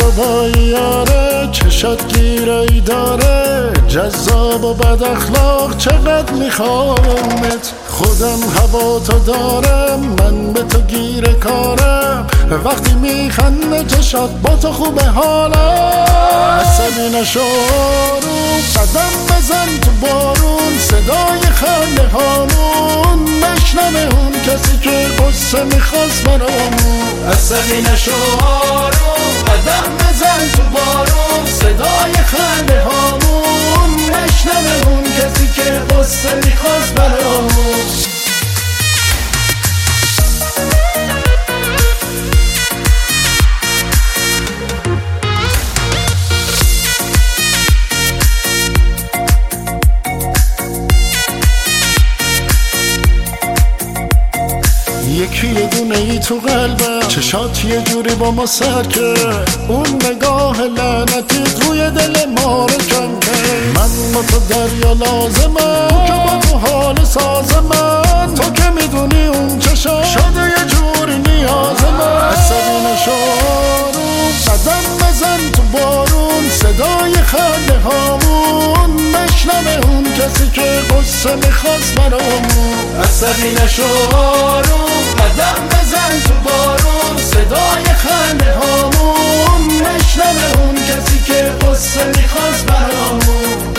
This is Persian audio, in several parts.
هوایی یاره، چشات گیرایی داره، جذاب و بد اخلاق چقدر میخوامت. خودم هوا تو دارم، من به تو گیر کارم، وقتی میخنده چشات با تو خوبه حالم. عصبی نشو آروم، قدم بزن تو بارون، صدای خنده هامون مشنوه اون کسی که قصه میخواست برامون. عصبی نشو آروم، قدم بزن تو بارون، صدای خنده هامون مشنوه اون کسی که قصه میخواست برامون. یکی یه دونه ای تو قلبم، چشات یه جوری با ما سر کرد، اون نگاه لعنتیت روی دل ما رو کم کرد. من با تو دریا لازمم، تو که با تو حال ساز من، تو که میدونی اون چشات شده یه جوری نیاز من. عصبی نشو آروم، قدم بزن تو بارون، صدای خنده هامون مشنوه اون کسی که قصه میخواست برامون. عصبی نشو آروم، قدم بزن تو بارون، صدای خنده هامون مشنوه اون کسی که قصه میخواست برامون.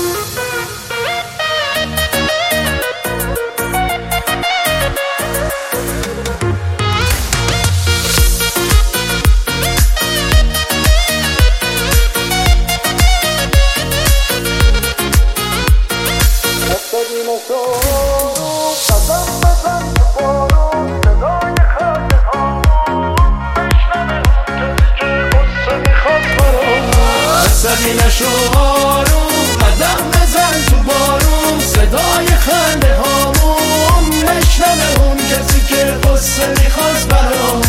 عصبی نشو آروم، قدم بزن تو بارون، صدای خنده هامون مشنوه اون کسی که قصه میخواست برامون. عصبی نشو آروم، قدم بزن تو بارون، صدای خنده هامون مشنوه اون کسی که قصه میخواست برامون.